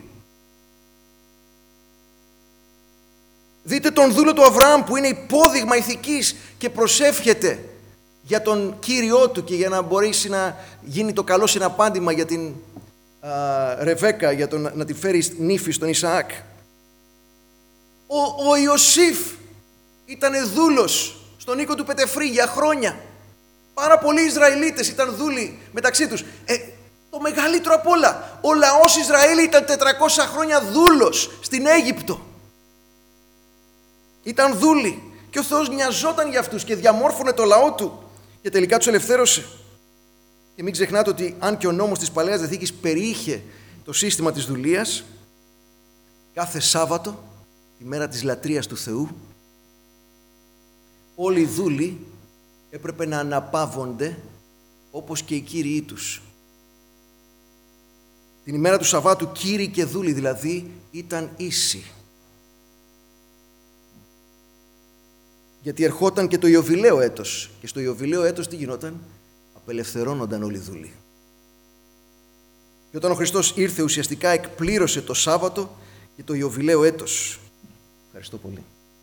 Δείτε τον δούλο του Αβραάμ που είναι υπόδειγμα ηθικής και προσεύχεται για τον Κύριό του και για να μπορέσει να γίνει το καλό συναπάντημα για την α, Ρεβέκα, για τον, να τη φέρει νύφη στον Ισαάκ. Ο, ο Ιωσήφ ήταν δούλος στον οίκο του Πετεφρή για χρόνια. Πάρα πολλοί Ισραηλίτες ήταν δούλοι μεταξύ τους. Ε, το μεγαλύτερο απ' όλα, ο λαός Ισραήλ ήταν τετρακόσια χρόνια δούλος στην Αίγυπτο. Ήταν δούλοι και ο Θεός νοιαζόταν για αυτούς και διαμόρφωνε το λαό του και τελικά τους ελευθέρωσε. Και μην ξεχνάτε ότι αν και ο νόμος της Παλαιάς Διαθήκης περιείχε το σύστημα της δουλείας, κάθε Σάββατο, τη μέρα της λατρείας του Θεού, όλοι οι δούλοι έπρεπε να αναπαύονται όπως και οι κύριοι τους. Την ημέρα του Σαββάτου κύριοι και δούλοι δηλαδή ήταν ίσοι. Γιατί ερχόταν και το Ιωβιλέο έτος. Και στο Ιωβιλέο έτος τι γινόταν? Απελευθερώνονταν όλοι οι δούλοι. Και όταν ο Χριστός ήρθε ουσιαστικά εκπλήρωσε το Σάββατο και το Ιωβιλέο έτος. Ευχαριστώ πολύ.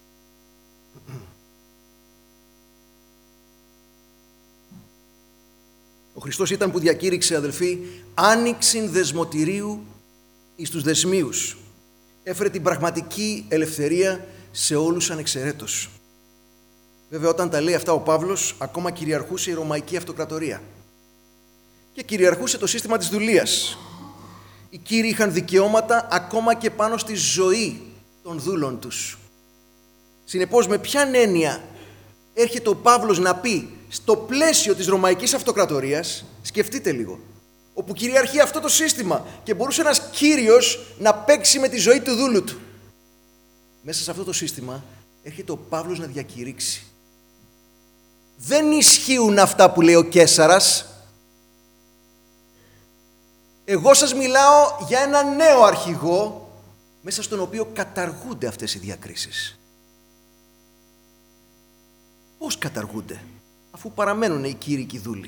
Ο Χριστός ήταν που διακήρυξε, αδελφοί, άνοιξην δεσμωτηρίου εις τους δεσμίους. Έφερε την πραγματική ελευθερία σε όλους ανεξαιρέτως. Βέβαια, όταν τα λέει αυτά ο Παύλος, ακόμα κυριαρχούσε η Ρωμαϊκή Αυτοκρατορία. Και κυριαρχούσε το σύστημα της δουλείας. Οι κύριοι είχαν δικαιώματα ακόμα και πάνω στη ζωή των δούλων τους. Συνεπώς, με ποια έννοια έρχεται ο Παύλος να πει στο πλαίσιο της Ρωμαϊκής Αυτοκρατορίας, σκεφτείτε λίγο, όπου κυριαρχεί αυτό το σύστημα και μπορούσε ένας κύριος να παίξει με τη ζωή του δούλου του. Μέσα σε αυτό το σύστημα έρχεται ο Παύλος να διακηρύξει. Δεν ισχύουν αυτά που λέει ο Καίσαρας. Εγώ σας μιλάω για ένα νέο αρχηγό, μέσα στον οποίο καταργούνται αυτές οι διακρίσεις. Πώς καταργούνται, αφού παραμένουν οι κύριοι και οι δούλοι?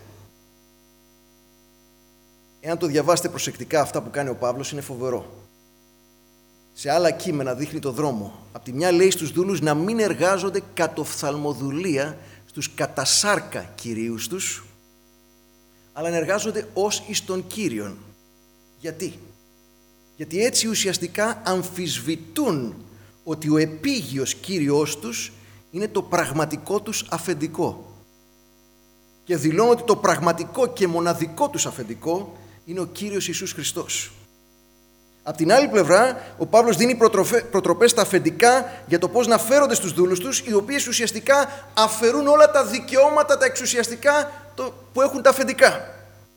Εάν το διαβάσετε προσεκτικά, αυτά που κάνει ο Παύλος είναι φοβερό. Σε άλλα κείμενα δείχνει το δρόμο. Απ' τη μια λέει στους δούλους να μην εργάζονται κατ' οφθαλμοδουλεία στους κατασάρκα κυρίους τους, αλλά να εργάζονται ως εις τον Κύριον. Γιατί? Γιατί έτσι ουσιαστικά αμφισβητούν ότι ο επίγειος Κύριος τους είναι το πραγματικό τους αφεντικό. Και δηλώνουν ότι το πραγματικό και μοναδικό τους αφεντικό είναι ο Κύριος Ιησούς Χριστός. Απ' την άλλη πλευρά, ο Παύλος δίνει προτροπές στα αφεντικά για το πώς να φέρονται στους δούλους τους, οι οποίες ουσιαστικά αφαιρούν όλα τα δικαιώματα, τα εξουσιαστικά που έχουν τα αφεντικά.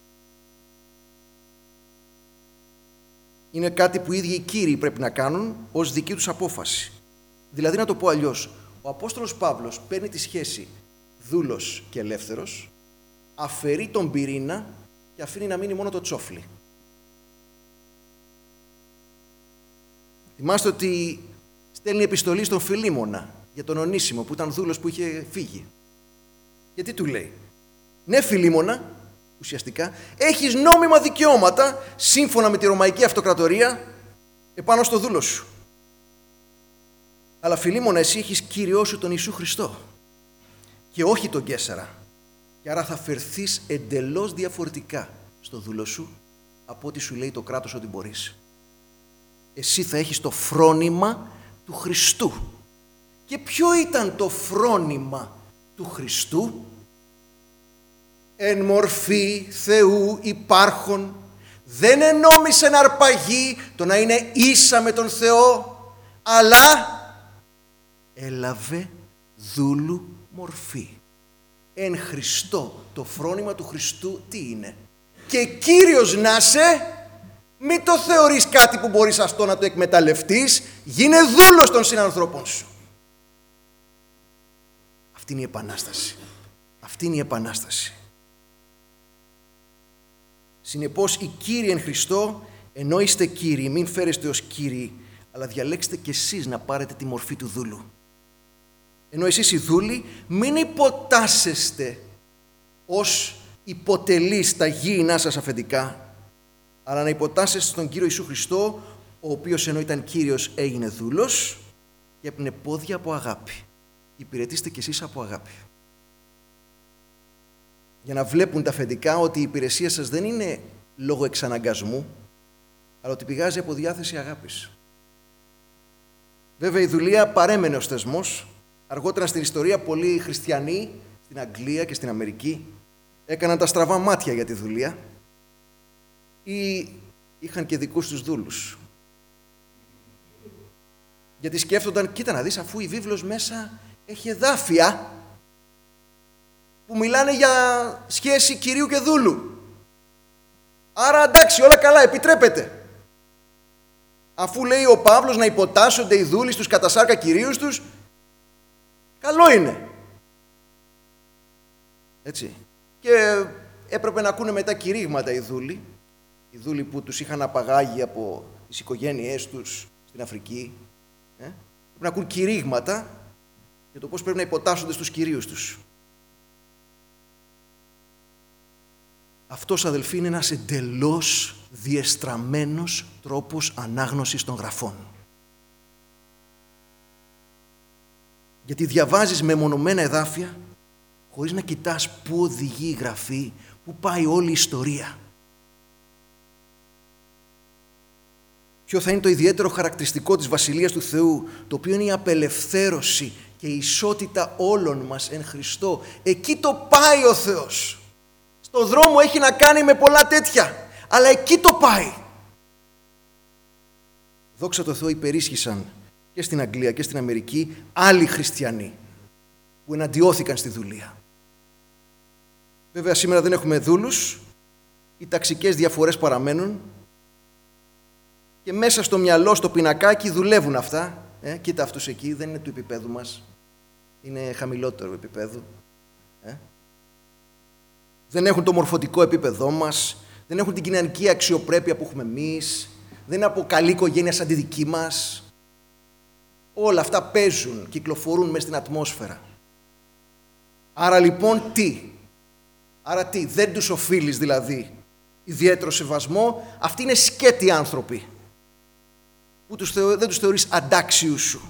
Είναι κάτι που οι ίδιοι οι κύριοι πρέπει να κάνουν ως δική τους απόφαση. Δηλαδή, να το πω αλλιώς, ο Απόστολος Παύλος παίρνει τη σχέση δούλος και ελεύθερος, αφαιρεί τον πυρήνα και αφήνει να μείνει μόνο το τσόφλι. Θυμάστε ότι στέλνει επιστολή στον Φιλίμωνα για τον Ονήσιμο που ήταν δούλος που είχε φύγει. Γιατί του λέει, ναι Φιλίμωνα, ουσιαστικά, έχεις νόμιμα δικαιώματα σύμφωνα με τη Ρωμαϊκή Αυτοκρατορία επάνω στο δούλο σου. Αλλά Φιλίμωνα, εσύ έχεις Κύριό σου τον Ιησού Χριστό και όχι τον Καίσαρα. Και άρα θα φερθείς εντελώς διαφορετικά στο δούλο σου από ό,τι σου λέει το κράτος ότι μπορείς. Εσύ θα έχεις το φρόνημα του Χριστού. Και ποιο ήταν το φρόνημα του Χριστού? Εν μορφή Θεού υπάρχον, δεν ενόμισε να αρπαγεί το να είναι ίσα με τον Θεό, αλλά έλαβε δούλου μορφή. Εν Χριστώ, το φρόνημα του Χριστού τι είναι? Και Κύριος να σε, μην το θεωρείς κάτι που μπορείς αυτό να το εκμεταλλευτείς, γίνε δούλος των συνανθρώπων σου. Αυτή είναι η Επανάσταση. Αυτή είναι η Επανάσταση. Συνεπώς οι κύριοι εν Χριστώ, ενώ είστε κύριοι, μην φέρεστε ως κύριοι, αλλά διαλέξτε κι εσείς να πάρετε τη μορφή του δούλου. Ενώ εσείς οι δούλοι μην υποτάσσεστε ως υποτελείς τα γήινά σας αφεντικά, αλλά να υποτάσσεστε στον Κύριο Ιησού Χριστό, ο οποίος ενώ ήταν Κύριος έγινε δούλος και έπνε πόδια από αγάπη. Υπηρετήστε κι εσείς από αγάπη. Για να βλέπουν τα αφεντικά ότι η υπηρεσία σας δεν είναι λόγω εξαναγκασμού, αλλά ότι πηγάζει από διάθεση αγάπης. Βέβαια η δουλεία παρέμενε ως θεσμός. Αργότερα στην ιστορία πολλοί χριστιανοί στην Αγγλία και στην Αμερική έκαναν τα στραβά μάτια για τη δουλεία ή είχαν και δικούς τους δούλους. Γιατί σκέφτονταν, κοίτα να δεις, αφού η βίβλος μέσα έχει εδάφια που μιλάνε για σχέση κυρίου και δούλου. Άρα εντάξει, όλα καλά, επιτρέπεται. Αφού λέει ο Παύλος να υποτάσσονται οι δούλοι στους κατά σάρκα κυρίους τους, καλό είναι. Έτσι. Και έπρεπε να ακούνε μετά κηρύγματα οι δούλοι, οι δούλοι που τους είχαν απαγάγει από τις οικογένειές τους στην Αφρική. Ε? Πρέπει να ακούν κηρύγματα για το πώς πρέπει να υποτάσσονται στους κυρίους τους. Αυτός, αδελφοί, είναι ένας εντελώς διεστραμμένος τρόπος ανάγνωσης των γραφών. Γιατί διαβάζεις μεμονωμένα εδάφια χωρίς να κοιτάς πού οδηγεί η γραφή, πού πάει όλη η ιστορία. Ποιο θα είναι το ιδιαίτερο χαρακτηριστικό της Βασιλείας του Θεού, το οποίο είναι η απελευθέρωση και η ισότητα όλων μας εν Χριστώ. Εκεί το πάει ο Θεός. Στο δρόμο έχει να κάνει με πολλά τέτοια, αλλά εκεί το πάει. Δόξα τω Θεώ, υπερίσχυσαν και στην Αγγλία και στην Αμερική άλλοι χριστιανοί που εναντιώθηκαν στη δουλεία. Βέβαια σήμερα δεν έχουμε δούλους, οι ταξικές διαφορές παραμένουν και μέσα στο μυαλό, στο πινακάκι δουλεύουν αυτά. Ε, κοίτα αυτούς εκεί, δεν είναι του επίπεδου μας, είναι χαμηλότερο επίπεδο. Ε. Δεν έχουν το μορφωτικό επίπεδό μας, δεν έχουν την κοινωνική αξιοπρέπεια που έχουμε εμείς, δεν είναι από καλή οικογένεια σαν τη δική μας. Όλα αυτά παίζουν, κυκλοφορούν μέσα στην ατμόσφαιρα. Άρα λοιπόν τι, άρα τι, δεν τους οφείλεις δηλαδή ιδιαίτερο σεβασμό, αυτοί είναι σκέτοι άνθρωποι που τους θεω, δεν τους θεωρείς αντάξιους σου.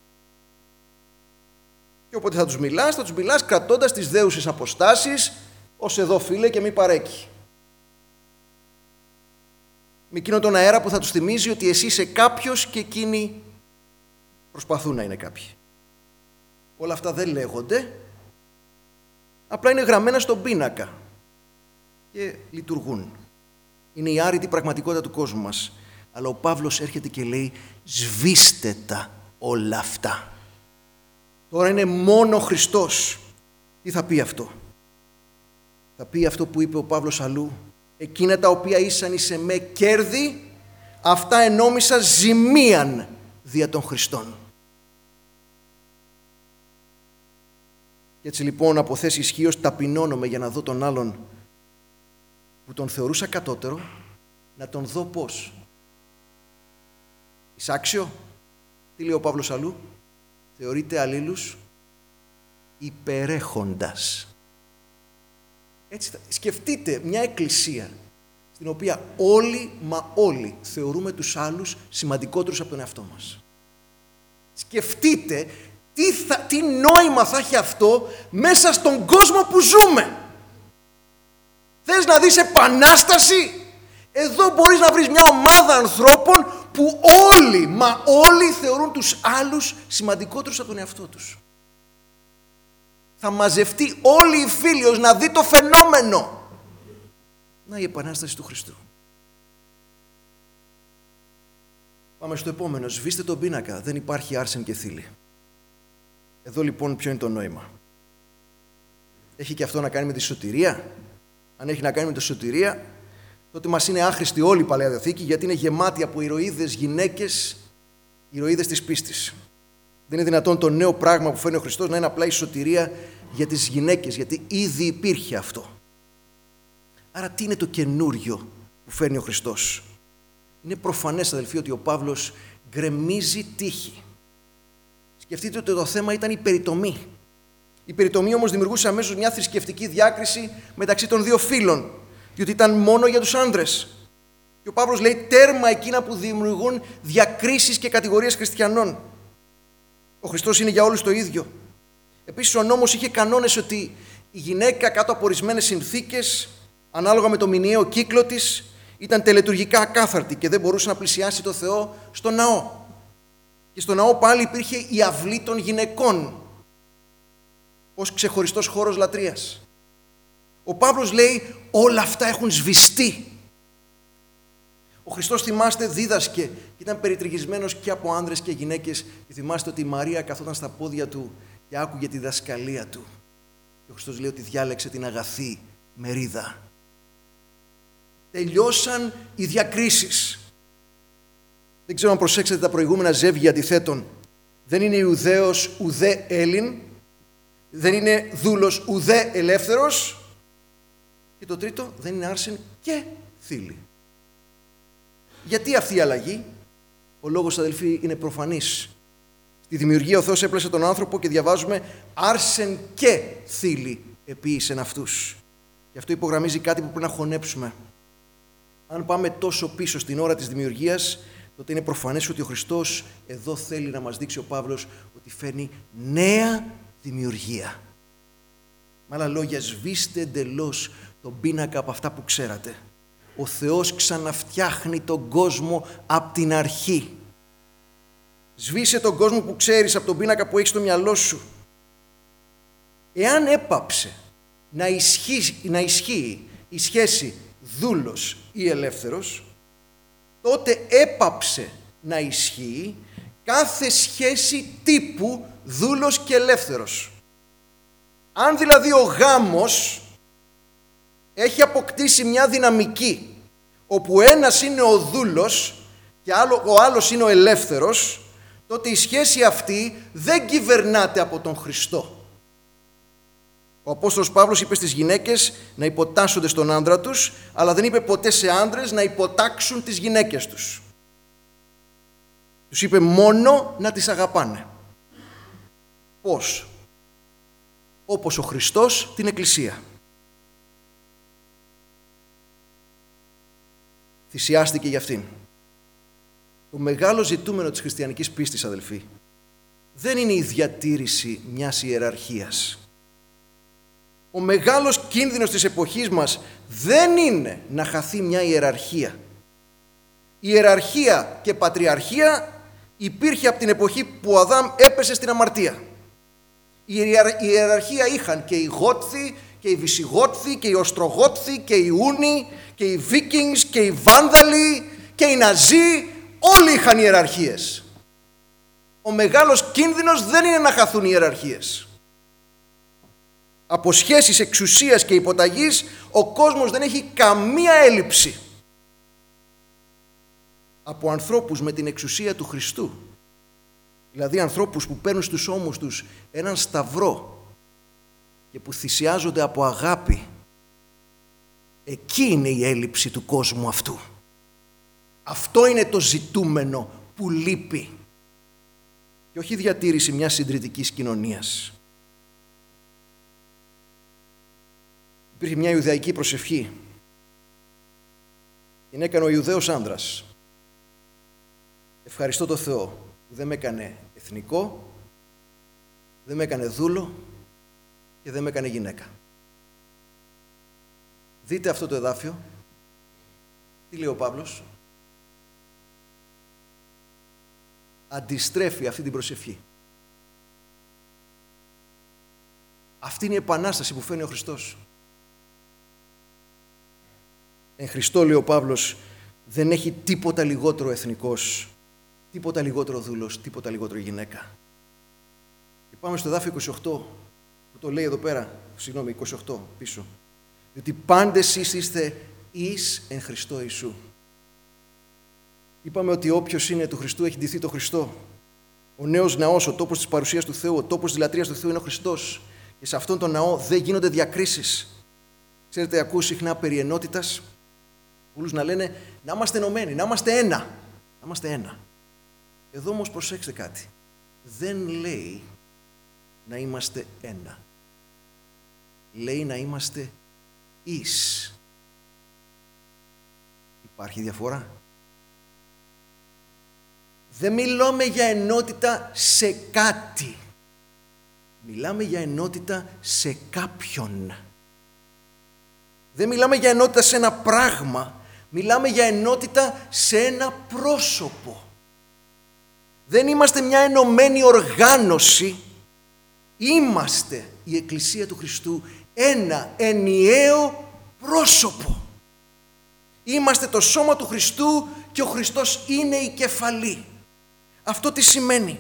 Και όποτε θα τους μιλάς, θα τους μιλάς κρατώντας τις δέουσες αποστάσεις, ως εδώ φίλε και μη παρέκει. Με εκείνο τον αέρα που θα τους θυμίζει ότι εσύ είσαι κάποιος και εκείνοι προσπαθούν να είναι κάποιοι. Όλα αυτά δεν λέγονται, απλά είναι γραμμένα στον πίνακα και λειτουργούν. Είναι η άρρητη πραγματικότητα του κόσμου μας. Αλλά ο Παύλος έρχεται και λέει σβήστε τα όλα αυτά. Τώρα είναι μόνο Χριστός. Τι θα πει αυτό? Θα πει αυτό που είπε ο Παύλος αλλού. Εκείνα τα οποία ήσαν εις εμέ κέρδη, αυτά ενόμισα ζημίαν δια των Χριστών. Και έτσι λοιπόν από θέση ισχύως ταπεινώνομαι για να δω τον άλλον που τον θεωρούσα κατώτερο, να τον δω πώς. Εισάξιο, τι λέει ο Παύλος αλλού, θεωρείται αλλήλους υπερέχοντας. Έτσι, σκεφτείτε μια εκκλησία στην οποία όλοι, μα όλοι, θεωρούμε τους άλλους σημαντικότερους από τον εαυτό μας. Σκεφτείτε τι, θα, τι νόημα θα έχει αυτό μέσα στον κόσμο που ζούμε. Θες να δεις επανάσταση? Εδώ μπορείς να βρεις μια ομάδα ανθρώπων που όλοι, μα όλοι θεωρούν τους άλλους σημαντικότερους από τον εαυτό τους. Θα μαζευτεί όλη η Φίλιος να δει το φαινόμενο. Να η Επανάσταση του Χριστού. Πάμε στο επόμενο. Σβήστε τον πίνακα. Δεν υπάρχει άρσεν και θήλη. Εδώ λοιπόν ποιο είναι το νόημα. Έχει και αυτό να κάνει με τη σωτηρία. Αν έχει να κάνει με τη σωτηρία, τότε μας είναι άχρηστη όλη η Παλαιά Διαθήκη, γιατί είναι γεμάτη από ηρωίδες γυναίκες, ηρωίδες της πίστης. Δεν είναι δυνατόν το νέο πράγμα που φέρνει ο Χριστός να είναι απλά η σωτηρία για τις γυναίκες, γιατί ήδη υπήρχε αυτό. Άρα τι είναι το καινούριο που φέρνει ο Χριστός? Είναι προφανές, αδελφοί, ότι ο Παύλος γκρεμίζει τύχη. Σκεφτείτε ότι το θέμα ήταν η περιτομή. Η περιτομή όμως δημιουργούσε αμέσως μια θρησκευτική διάκριση μεταξύ των δύο φύλων, διότι ήταν μόνο για τους άνδρες. Και ο Παύλος λέει τέρμα εκείνα που δημιουργούν διακρίσεις και κατηγορίες χριστιανών. Ο Χριστός είναι για όλους το ίδιο. Επίσης ο νόμος είχε κανόνες ότι η γυναίκα κάτω από ορισμένες συνθήκες, ανάλογα με το μηνιαίο κύκλο της, ήταν τελετουργικά ακάθαρτη και δεν μπορούσε να πλησιάσει το Θεό στο ναό. Και στο ναό πάλι υπήρχε η αυλή των γυναικών ως ξεχωριστός χώρος λατρείας. Ο Παύλος λέει όλα αυτά έχουν σβηστεί. Ο Χριστός, θυμάστε, δίδασκε και ήταν περιτριγισμένος και από άνδρες και γυναίκες, και θυμάστε ότι η Μαρία καθόταν στα πόδια του και άκουγε τη δασκαλία του. Και ο Χριστός λέει ότι διάλεξε την αγαθή μερίδα. Τελειώσαν οι διακρίσεις. Δεν ξέρω αν προσέξετε τα προηγούμενα ζεύγια αντιθέτων. Δεν είναι Ιουδαίος ουδέ Έλλην, δεν είναι δούλος ουδέ ελεύθερος, και το τρίτο δεν είναι άρσεν και θήλη. Γιατί αυτή η αλλαγή? Ο λόγος, αδελφοί, είναι προφανής. Στη δημιουργία ο Θεός έπλασε τον άνθρωπο και διαβάζουμε άρσεν και θήλη επίησεν αυτούς. Και αυτό υπογραμμίζει κάτι που πρέπει να χωνέψουμε. Αν πάμε τόσο πίσω στην ώρα της δημιουργίας, τότε είναι προφανές ότι ο Χριστός εδώ θέλει να μας δείξει, ο Παύλος, ότι φέρνει νέα δημιουργία. Με άλλα λόγια, σβήστε εντελώς τον πίνακα από αυτά που ξέρατε. Ο Θεός ξαναφτιάχνει τον κόσμο από την αρχή. Σβήσε τον κόσμο που ξέρεις από τον πίνακα που έχεις στο μυαλό σου. Εάν έπαψε να ισχύει, να ισχύει η σχέση δούλος ή ελεύθερος, τότε έπαψε να ισχύει κάθε σχέση τύπου δούλος και ελεύθερος. Αν δηλαδή ο γάμος έχει αποκτήσει μια δυναμική όπου ένας είναι ο δούλος και ο άλλος είναι ο ελεύθερος, τότε η σχέση αυτή δεν κυβερνάται από τον Χριστό. Ο Απόστολος Παύλος είπε στις γυναίκες να υποτάσσονται στον άντρα τους, αλλά δεν είπε ποτέ σε άντρες να υποτάξουν τις γυναίκες τους. Τους είπε μόνο να τις αγαπάνε. Πώς? Όπως ο Χριστός την Εκκλησία. Θυσιάστηκε για αυτήν. Το μεγάλο ζητούμενο της χριστιανικής πίστης, αδελφοί, δεν είναι η διατήρηση μιας ιεραρχίας. Ο μεγάλος κίνδυνος της εποχής μας δεν είναι να χαθεί μια ιεραρχία. Η ιεραρχία και πατριαρχία υπήρχε από την εποχή που ο Αδάμ έπεσε στην αμαρτία. Η ιεραρχία είχαν και οι Γότθοι και οι Βυσιγότθοι και οι Οστρογότθοι και οι Ούνοι και οι Βίκινγκς και οι Βάνδαλοι και οι Ναζί. Όλοι είχαν ιεραρχίες. Ο μεγάλος κίνδυνος δεν είναι να χαθούν οι ιεραρχίες. Από σχέσεις εξουσίας και υποταγής ο κόσμος δεν έχει καμία έλλειψη. Από ανθρώπους με την εξουσία του Χριστού, δηλαδή ανθρώπους που παίρνουν στους ώμους τους έναν σταυρό και που θυσιάζονται από αγάπη, εκεί είναι η έλλειψη του κόσμου αυτού. Αυτό είναι το ζητούμενο που λείπει και όχι η διατήρηση μιας συντηρητικής κοινωνίας. Υπήρχε μια Ιουδαϊκή προσευχή. Την έκανε ο Ιουδαίος άντρας. Ευχαριστώ το Θεό που δεν με έκανε εθνικό, δεν με έκανε δούλο και δεν με έκανε γυναίκα. Δείτε αυτό το εδάφιο Τι λέει ο Παύλος? Αντιστρέφει αυτή την προσευχή. Αυτή είναι η επανάσταση που φέρνει ο Χριστός. Εν Χριστώ, λέει ο Παύλος, δεν έχει τίποτα λιγότερο εθνικός, τίποτα λιγότερο δούλος, τίποτα λιγότερο γυναίκα. Και πάμε στο εδάφιο είκοσι οκτώ, που το λέει εδώ πέρα, συγγνώμη, είκοσι οκτώ πίσω. Διότι πάντες εσείς είστε εις εν Χριστώ Ιησού. Είπαμε ότι όποιος είναι του Χριστού έχει ντυθεί το Χριστό. Ο νέος ναός, ο τόπος της παρουσίας του Θεού, ο τόπος της λατρείας του Θεού είναι ο Χριστός. Και σε αυτόν τον ναό δεν γίνονται διακρίσεις. Ξέρετε, ακούω συχνά περί ενότητας. Πολλούς να λένε να είμαστε ενωμένοι, να είμαστε ένα. Να είμαστε ένα. Εδώ όμως προσέξτε κάτι. Δεν λέει να είμαστε ένα. Λέει να είμαστε εις. Υπάρχει διαφορά? Δεν μιλάμε για ενότητα σε κάτι. Μιλάμε για ενότητα σε κάποιον. Δεν μιλάμε για ενότητα σε ένα πράγμα. Μιλάμε για ενότητα σε ένα πρόσωπο. Δεν είμαστε μια ενωμένη οργάνωση. Είμαστε η Εκκλησία του Χριστού, ένα ενιαίο πρόσωπο. Είμαστε το σώμα του Χριστού και ο Χριστός είναι η κεφαλή. Αυτό τι σημαίνει?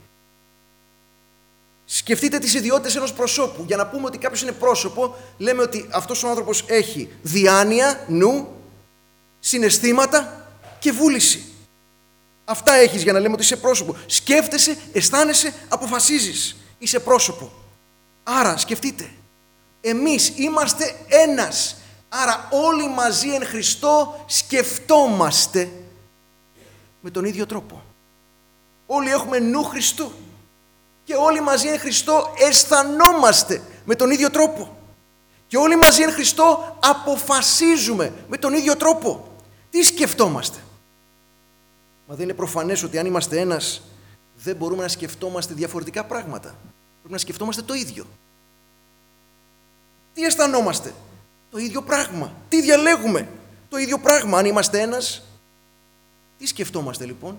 Σκεφτείτε τις ιδιότητες ενός προσώπου. Για να πούμε ότι κάποιος είναι πρόσωπο, λέμε ότι αυτός ο άνθρωπος έχει διάνοια, νου, συναισθήματα και βούληση. Αυτά έχεις για να λέμε ότι είσαι πρόσωπο. Σκέφτεσαι, αισθάνεσαι, αποφασίζεις. Είσαι πρόσωπο. Άρα σκεφτείτε, εμείς είμαστε ένας. Άρα όλοι μαζί εν Χριστώ σκεφτόμαστε με τον ίδιο τρόπο. Όλοι έχουμε νου Χριστού. Και όλοι μαζί εν Χριστώ αισθανόμαστε με τον ίδιο τρόπο. Και όλοι μαζί εν Χριστώ αποφασίζουμε με τον ίδιο τρόπο. Τι σκεφτόμαστε? Μα δεν είναι προφανές ότι αν είμαστε ένας δεν μπορούμε να σκεφτόμαστε διαφορετικά πράγματα? Πρέπει να σκεφτόμαστε το ίδιο. Τι αισθανόμαστε? Το ίδιο πράγμα. Τι διαλέγουμε? Το ίδιο πράγμα. Αν είμαστε ένας, τι σκεφτόμαστε λοιπόν?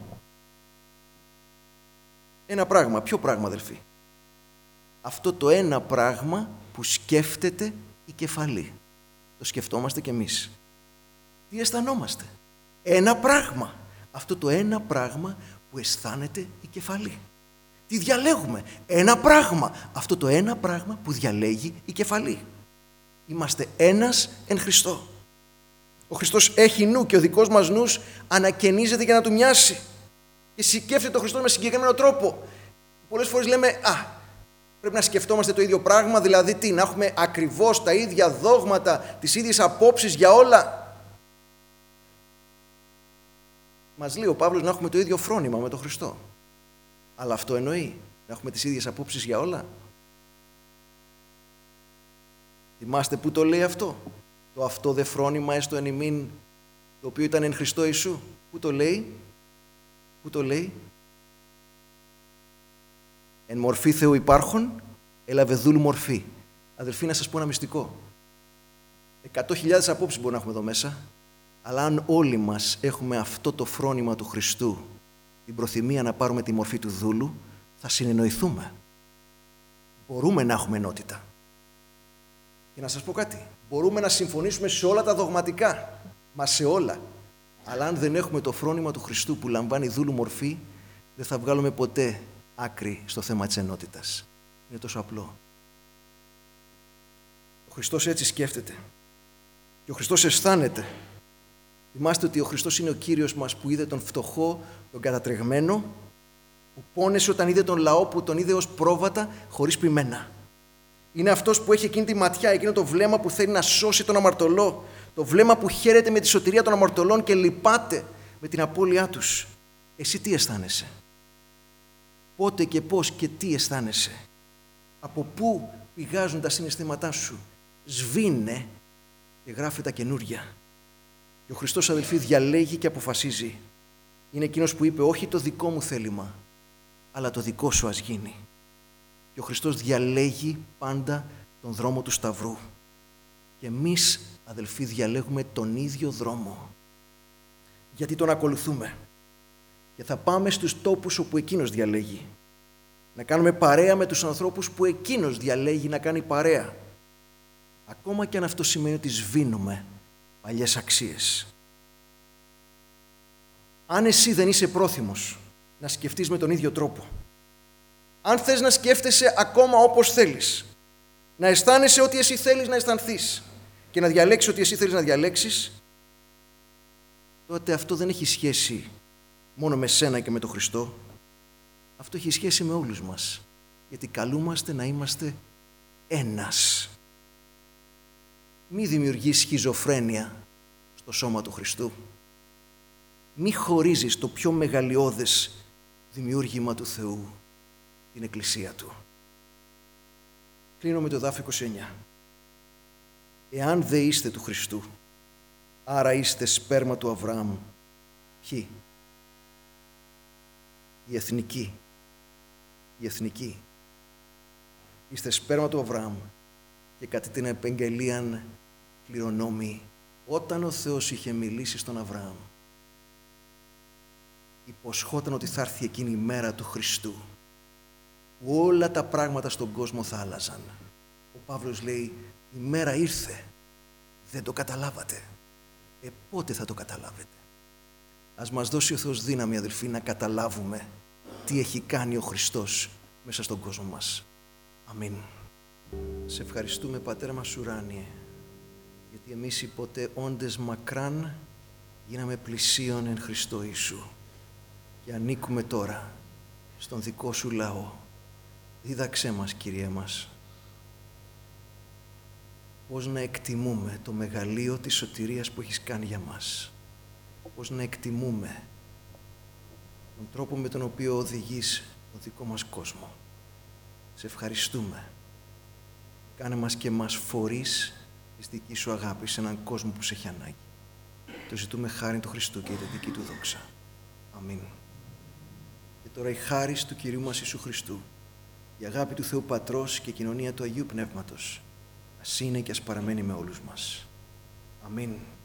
Ένα πράγμα. Ποιο πράγμα, αδελφοί? Αυτό το ένα πράγμα που σκέφτεται η κεφαλή. Το σκεφτόμαστε κι εμείς. Τι αισθανόμαστε? Ένα πράγμα. Αυτό το ένα πράγμα που αισθάνεται η κεφαλή. Τι διαλέγουμε? Ένα πράγμα. Αυτό το ένα πράγμα που διαλέγει η κεφαλή. Είμαστε ένας εν Χριστώ. Ο Χριστός έχει νου και ο δικός μας νους ανακαινίζεται για να του μοιάσει. Και σκέφτεται το Χριστό με συγκεκριμένο τρόπο. Πολλές φορές λέμε, α, πρέπει να σκεφτόμαστε το ίδιο πράγμα, δηλαδή τι, να έχουμε ακριβώς τα ίδια δόγματα, τις ίδιες απόψεις για όλα. Μας λέει ο Παύλος να έχουμε το ίδιο φρόνημα με τον Χριστό. Αλλά αυτό εννοεί να έχουμε τις ίδιες απόψεις για όλα? Θυμάστε πού το λέει αυτό? Το αυτό δε φρόνημα έστω εν ημίν, το οποίο ήταν εν Χριστώ Ιησού. Πού το λέει? Πού το λέει? Εν μορφή Θεού υπάρχων, έλαβε δούλου μορφή. Αδελφοί, να σας πω ένα μυστικό. Εκατό χιλιάδες απόψεις μπορούμε να έχουμε εδώ μέσα, αλλά αν όλοι μας έχουμε αυτό το φρόνημα του Χριστού, την προθυμία να πάρουμε τη μορφή του δούλου, θα συνεννοηθούμε. Μπορούμε να έχουμε ενότητα. Και να σας πω κάτι, μπορούμε να συμφωνήσουμε σε όλα τα δογματικά, μα σε όλα. Αλλά αν δεν έχουμε το φρόνημα του Χριστού που λαμβάνει δούλου μορφή, δεν θα βγάλουμε ποτέ άκρη στο θέμα της ενότητας. Είναι τόσο απλό. Ο Χριστός έτσι σκέφτεται. Και ο Χριστός αισθάνεται. Θυμάστε ότι ο Χριστός είναι ο Κύριος μας που είδε τον φτωχό, τον κατατρεγμένο, που πόνεσε όταν είδε τον λαό που τον είδε ως πρόβατα χωρίς ποιμένα. Είναι αυτός που έχει εκείνη τη ματιά, εκείνο το βλέμμα που θέλει να σώσει τον αμαρτωλό, το βλέμμα που χαίρεται με τη σωτηρία των αμαρτωλών και λυπάται με την απώλειά τους. Εσύ τι αισθάνεσαι? Πότε και πώς και τι αισθάνεσαι? Από πού πηγάζουν τα συναισθήματά σου? Σβήνε και γράφει τα καινούρια. Και ο Χριστός, αδελφοί, διαλέγει και αποφασίζει. Είναι εκείνος που είπε όχι το δικό μου θέλημα, αλλά το δικό σου ας γίνει. Και ο Χριστός διαλέγει πάντα τον δρόμο του Σταυρού. Και εμείς, αδελφοί, διαλέγουμε τον ίδιο δρόμο. γιατί Τον ακολουθούμε. Και θα πάμε στους τόπους όπου Εκείνος διαλέγει. Να κάνουμε παρέα με τους ανθρώπους που Εκείνος διαλέγει να κάνει παρέα. Ακόμα και αν αυτό σημαίνει ότι σβήνουμε παλιές αξίες. Αν εσύ δεν είσαι πρόθυμος να σκεφτείς με τον ίδιο τρόπο, αν θες να σκέφτεσαι ακόμα όπως θέλεις, να αισθάνεσαι ότι εσύ θέλεις να αισθανθείς και να διαλέξεις ότι εσύ θέλεις να διαλέξεις, τότε αυτό δεν έχει σχέση μόνο με σένα και με τον Χριστό. Αυτό έχει σχέση με όλους μας, γιατί καλούμαστε να είμαστε ένας. Μη δημιουργείς σχιζοφρένεια στο σώμα του Χριστού. Μη χωρίζεις το πιο μεγαλειώδες δημιούργημα του Θεού, την Εκκλησία Του. Κλείνω με το εδάφιο είκοσι εννιά. Εάν δε είστε του Χριστού, άρα είστε σπέρμα του Αβραάμ. Ποιοι? Οι εθνικοί. Οι εθνικοί. Είστε σπέρμα του Αβραάμ και κατά την επαγγελίαν κληρονόμοι, όταν ο Θεός είχε μιλήσει στον Αβραάμ, υποσχόταν ότι θα έρθει εκείνη η μέρα του Χριστού, που όλα τα πράγματα στον κόσμο θα άλλαζαν. Ο Παύλος λέει, η μέρα ήρθε, δεν το καταλάβατε. Ε, πότε θα το καταλάβετε? Ας μας δώσει ο Θεός δύναμη, αδελφοί, να καταλάβουμε τι έχει κάνει ο Χριστός μέσα στον κόσμο μας. Αμήν. Σε ευχαριστούμε, Πατέρα μας ουράνιε, γιατί εμείς οι ποτέ όντες μακράν γίναμε πλησίον εν Χριστώ Ιησού και ανήκουμε τώρα στον δικό Σου λαό. Δίδαξέ μας, Κύριε μας, πώς να εκτιμούμε το μεγαλείο της σωτηρίας που έχεις κάνει για μας. Πώς να εκτιμούμε τον τρόπο με τον οποίο οδηγείς τον δικό μας κόσμο. Σε ευχαριστούμε. Κάνε μας και μας φορείς της δικής Σου αγάπης σε έναν κόσμο που σε έχει ανάγκη. Το ζητούμε χάριν του Χριστού και τη δική Του δόξα. Αμήν. Και τώρα η χάρις του Κυρίου μας Ιησού Χριστού, η αγάπη του Θεού Πατρός και η κοινωνία του Αγίου Πνεύματος ας είναι και ας παραμένει με όλους μας. Αμήν.